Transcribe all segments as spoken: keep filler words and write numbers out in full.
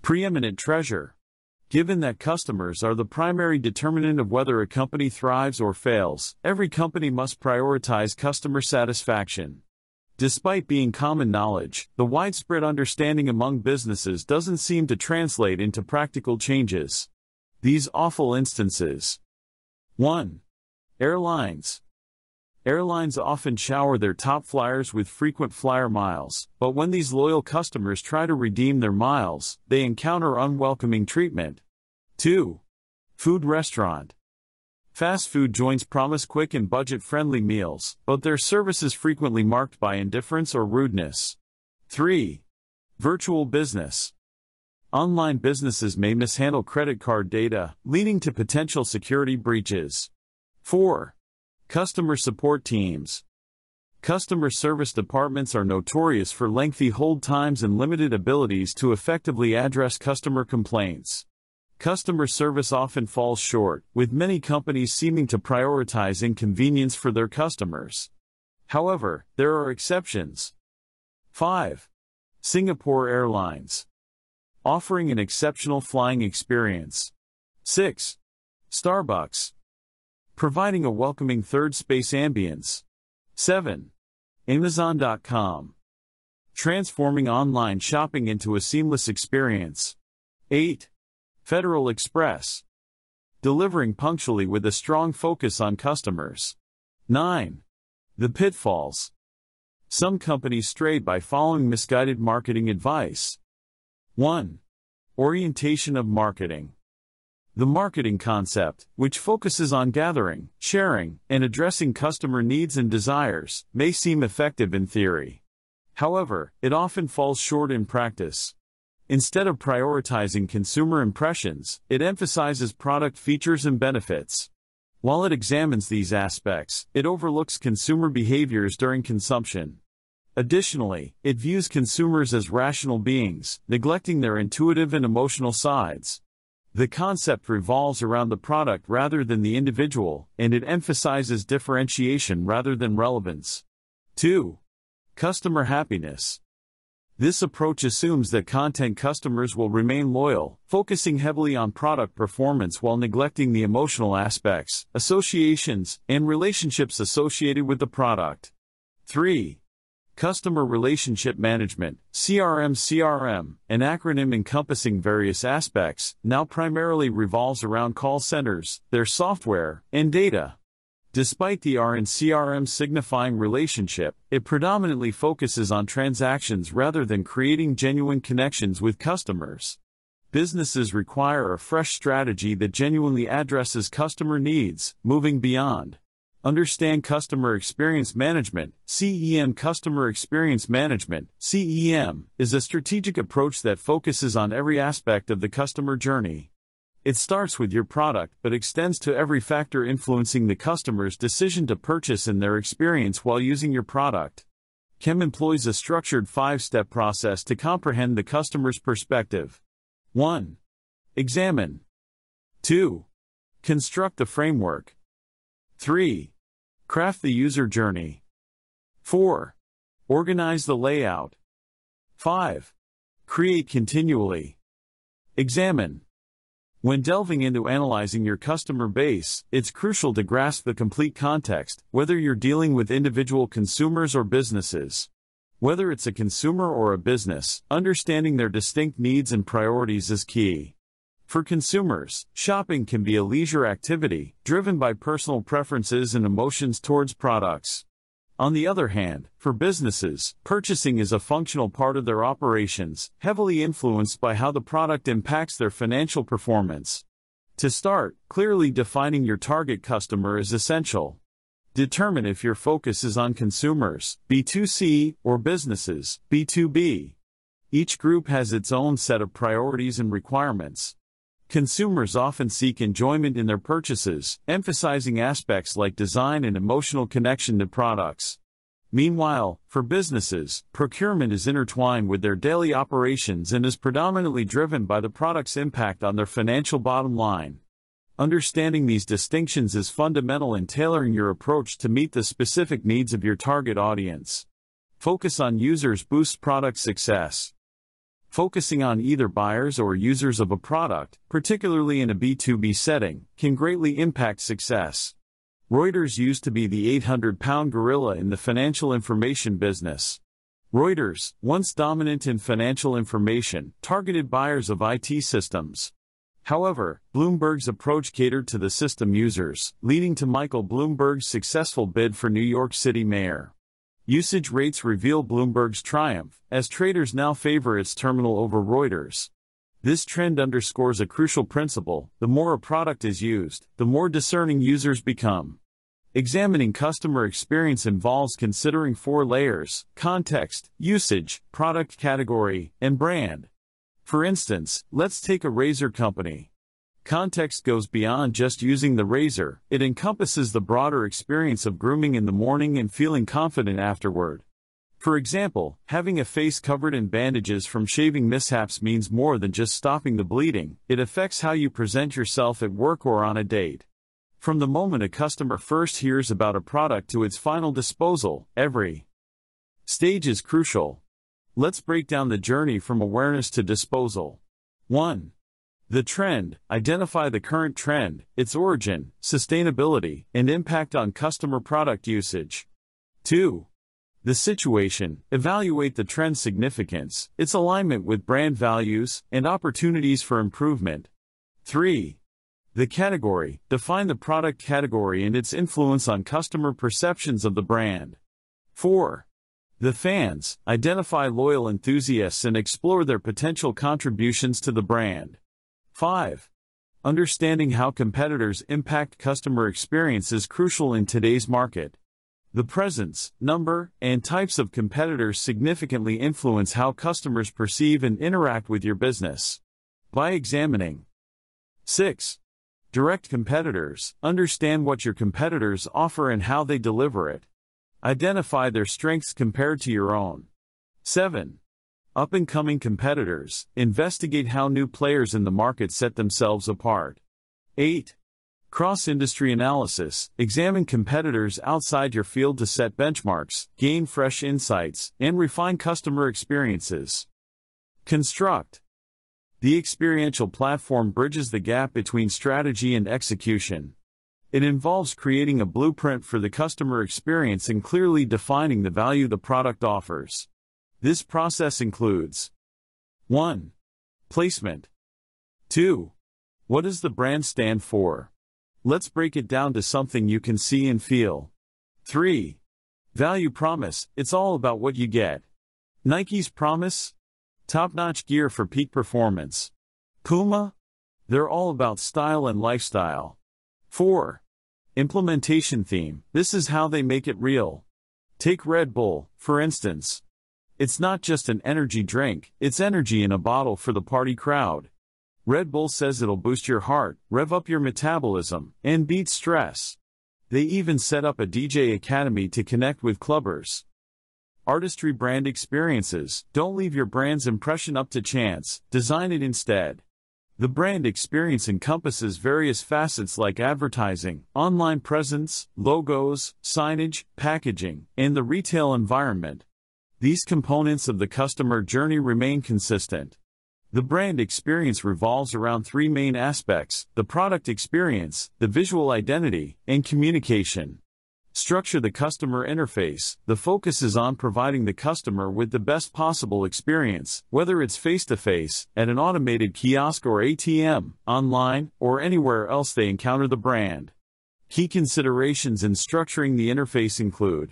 Preeminent treasure. Given that customers are the primary determinant of whether a company thrives or fails, every company must prioritize customer satisfaction. Despite being common knowledge, the widespread understanding among businesses doesn't seem to translate into practical changes. These awful instances. one. Airlines. Airlines often shower their top flyers with frequent flyer miles, but when these loyal customers try to redeem their miles, they encounter unwelcoming treatment. two. Food restaurant. Fast food joints promise quick and budget-friendly meals, but their service is frequently marked by indifference or rudeness. three. Virtual business. Online businesses may mishandle credit card data, leading to potential security breaches. four. Customer support teams. Customer service departments are notorious for lengthy hold times and limited abilities to effectively address customer complaints. Customer service often falls short, with many companies seeming to prioritize inconvenience for their customers. However, there are exceptions. five. Singapore Airlines. Offering an exceptional flying experience. six. Starbucks. Providing a welcoming third space ambience. seven. Amazon dot com. Transforming online shopping into a seamless experience. eight. Federal Express. Delivering punctually with a strong focus on customers. nine. The pitfalls. Some companies stray by following misguided marketing advice. one. Orientation of marketing. The marketing concept, which focuses on gathering, sharing, and addressing customer needs and desires, may seem effective in theory. However, it often falls short in practice. Instead of prioritizing consumer impressions, it emphasizes product features and benefits. While it examines these aspects, it overlooks consumer behaviors during consumption. Additionally, it views consumers as rational beings, neglecting their intuitive and emotional sides. The concept revolves around the product rather than the individual, and it emphasizes differentiation rather than relevance. two. Customer happiness. This approach assumes that content customers will remain loyal, focusing heavily on product performance while neglecting the emotional aspects, associations, and relationships associated with the product. three. Customer Relationship Management, C R M C R M, an acronym encompassing various aspects, now primarily revolves around call centers, their software, and data. Despite the R in C R M signifying relationship, it predominantly focuses on transactions rather than creating genuine connections with customers. Businesses require a fresh strategy that genuinely addresses customer needs, moving beyond Understand Customer Experience Management, C E M. Customer Experience Management, C E M, is a strategic approach that focuses on every aspect of the customer journey. It starts with your product but extends to every factor influencing the customer's decision to purchase and their experience while using your product. C E M employs a structured five-step process to comprehend the customer's perspective. one. Examine. two. Construct the framework. three. Craft the user journey. four. Organize the layout. five. Create continually. Examine. When delving into analyzing your customer base, it's crucial to grasp the complete context, whether you're dealing with individual consumers or businesses. Whether it's a consumer or a business, understanding their distinct needs and priorities is key. For consumers, shopping can be a leisure activity, driven by personal preferences and emotions towards products. On the other hand, for businesses, purchasing is a functional part of their operations, heavily influenced by how the product impacts their financial performance. To start, clearly defining your target customer is essential. Determine if your focus is on consumers, B two C, or businesses, B two B. Each group has its own set of priorities and requirements. Consumers often seek enjoyment in their purchases, emphasizing aspects like design and emotional connection to products. Meanwhile, for businesses, procurement is intertwined with their daily operations and is predominantly driven by the product's impact on their financial bottom line. Understanding these distinctions is fundamental in tailoring your approach to meet the specific needs of your target audience. Focus on users boosts product success. Focusing on either buyers or users of a product, particularly in a B two B setting, can greatly impact success. Reuters used to be the eight hundred pound gorilla in the financial information business. Reuters, once dominant in financial information, targeted buyers of I T systems. However, Bloomberg's approach catered to the system users, leading to Michael Bloomberg's successful bid for New York City mayor. Usage rates reveal Bloomberg's triumph, as traders now favor its terminal over Reuters. This trend underscores a crucial principle: the more a product is used, the more discerning users become. Examining customer experience involves considering four layers: context, usage, product category, and brand. For instance, let's take a razor company. Context goes beyond just using the razor; it encompasses the broader experience of grooming in the morning and feeling confident afterward. For example, having a face covered in bandages from shaving mishaps means more than just stopping the bleeding; it affects how you present yourself at work or on a date. From the moment a customer first hears about a product to its final disposal, every stage is crucial. Let's break down the journey from awareness to disposal. one. The trend. Identify the current trend, its origin, sustainability, and impact on customer product usage. two. The situation. Evaluate the trend's significance, its alignment with brand values, and opportunities for improvement. three. The category. Define the product category and its influence on customer perceptions of the brand. four. The fans. Identify loyal enthusiasts and explore their potential contributions to the brand. five. Understanding how competitors impact customer experience is crucial in today's market. The presence, number, and types of competitors significantly influence how customers perceive and interact with your business. By examining six. Direct competitors. Understand what your competitors offer and how they deliver it. Identify their strengths compared to your own. seven. Up-and-coming competitors. Investigate how new players in the market set themselves apart. eight. Cross-industry analysis. Examine competitors outside your field to set benchmarks, gain fresh insights, and refine customer experiences. Construct. The experiential platform bridges the gap between strategy and execution. It involves creating a blueprint for the customer experience and clearly defining the value the product offers. This process includes one. Placement. two. What does the brand stand for? Let's break it down to something you can see and feel. three. Value promise. It's all about what you get. Nike's promise? Top-notch gear for peak performance. Puma? They're all about style and lifestyle. four. Implementation theme. This is how they make it real. Take Red Bull, for instance. It's not just an energy drink, it's energy in a bottle for the party crowd. Red Bull says it'll boost your heart, rev up your metabolism, and beat stress. They even set up a D J academy to connect with clubbers. Artistry brand experiences. Don't leave your brand's impression up to chance, design it instead. The brand experience encompasses various facets like advertising, online presence, logos, signage, packaging, and the retail environment. These components of the customer journey remain consistent. The brand experience revolves around three main aspects: the product experience, the visual identity, and communication. Structure the customer interface. The focus is on providing the customer with the best possible experience, whether it's face-to-face, at an automated kiosk or A T M, online, or anywhere else they encounter the brand. Key considerations in structuring the interface include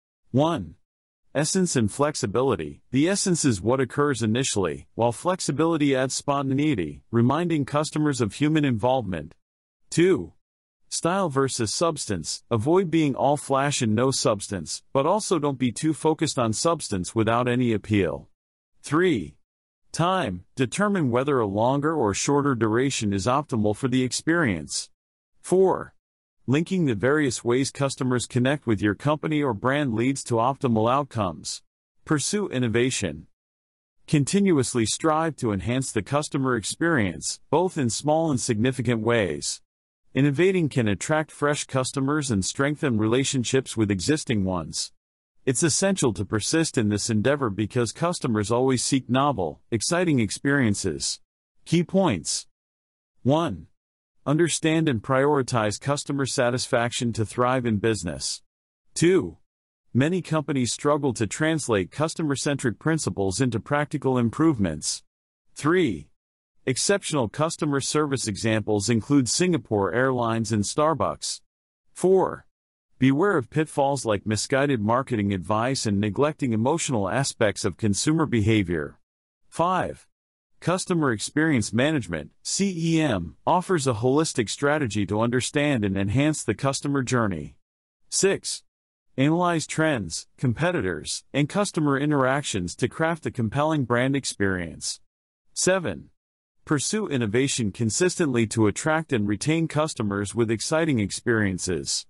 one. Essence and flexibility. The essence is what occurs initially, while flexibility adds spontaneity, reminding customers of human involvement. two. Style versus substance. Avoid being all flash and no substance, but also don't be too focused on substance without any appeal. three. Time. Determine whether a longer or shorter duration is optimal for the experience. four. Linking the various ways customers connect with your company or brand leads to optimal outcomes. Pursue innovation. Continuously strive to enhance the customer experience, both in small and significant ways. Innovating can attract fresh customers and strengthen relationships with existing ones. It's essential to persist in this endeavor because customers always seek novel, exciting experiences. Key points. one. Understand and prioritize customer satisfaction to thrive in business. two. Many companies struggle to translate customer-centric principles into practical improvements. three. Exceptional customer service examples include Singapore Airlines and Starbucks. four. Beware of pitfalls like misguided marketing advice and neglecting emotional aspects of consumer behavior. five. Customer Experience Management, C E M, offers a holistic strategy to understand and enhance the customer journey. six. Analyze trends, competitors, and customer interactions to craft a compelling brand experience. seven. Pursue innovation consistently to attract and retain customers with exciting experiences.